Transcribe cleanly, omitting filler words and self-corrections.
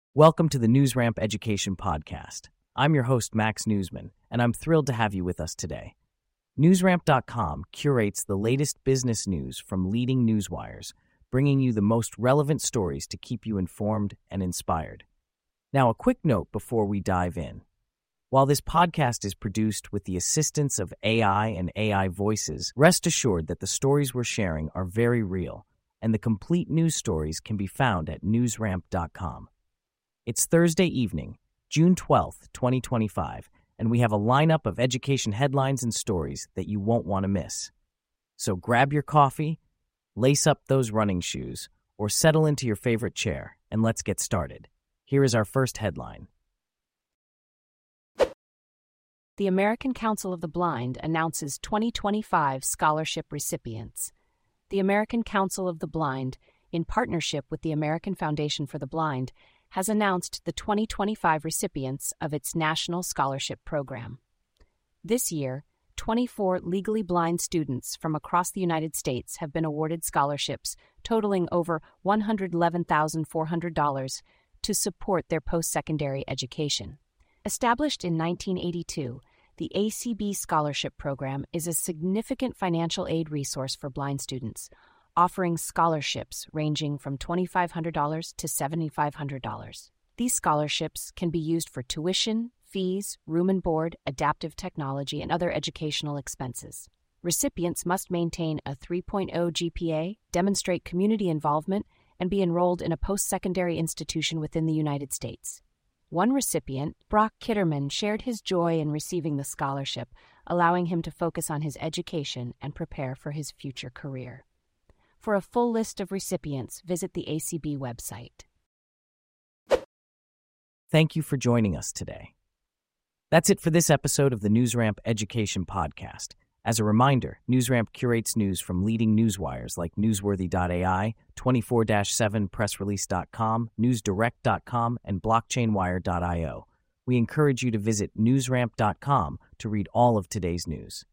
Welcome to the NewsRamp Education Podcast. I'm your host, Max Newsman, and I'm thrilled to have you with us today. NewsRamp.com curates the latest business news from leading newswires, bringing you the most relevant stories to keep you informed and inspired. Now, a quick note before we dive in. While this podcast is produced with the assistance of AI and AI voices, rest assured that the stories we're sharing are very real, and the complete news stories can be found at NewsRamp.com. It's Thursday evening, June 12th, 2025, and we have a lineup of education headlines and stories that you won't want to miss. So grab your coffee, lace up those running shoes, or settle into your favorite chair, and let's get started. Here is our first headline. The American Council of the Blind announces 2025 scholarship recipients. The American Council of the Blind, in partnership with the American Foundation for the Blind, has announced the 2025 recipients of its National Scholarship Program. This year, 24 legally blind students from across the United States have been awarded scholarships totaling over $111,400 to support their post-secondary education. Established in 1982, the ACB Scholarship Program is a significant financial aid resource for blind students, offering scholarships ranging from $2,500 to $7,500. These scholarships can be used for tuition, fees, room and board, adaptive technology, and other educational expenses. Recipients must maintain a 3.0 GPA, demonstrate community involvement, and be enrolled in a post-secondary institution within the United States. One recipient, Brock Kitterman, shared his joy in receiving the scholarship, allowing him to focus on his education and prepare for his future career. For a full list of recipients, visit the ACB website. Thank you for joining us today. That's it for this episode of the NewsRamp Education Podcast. As a reminder, NewsRamp curates news from leading newswires like Newsworthy.ai, 24/7pressrelease.com, NewsDirect.com, and BlockchainWire.io. We encourage you to visit NewsRamp.com to read all of today's news.